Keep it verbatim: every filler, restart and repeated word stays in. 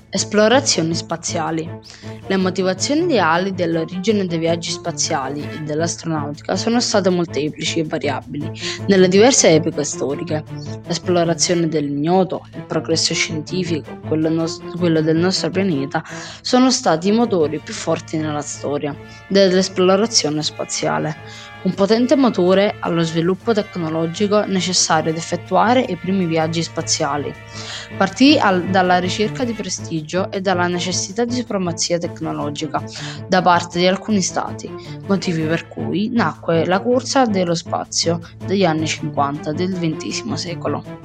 Esplorazioni spaziali. Le motivazioni ideali dell'origine dei viaggi spaziali e dell'astronautica sono state molteplici e variabili nelle diverse epoche storiche. L'esplorazione dell'ignoto, il progresso scientifico, quello, nos- quello del nostro pianeta, sono stati i motori più forti nella storia dell'esplorazione spaziale. Un potente motore allo sviluppo tecnologico necessario ad effettuare i primi viaggi spaziali. Partì al- dalla ricerca di prestigio e dalla necessità di supremazia tecnologica da parte di alcuni stati, motivi per cui nacque la corsa dello spazio degli anni cinquanta del ventesimo secolo.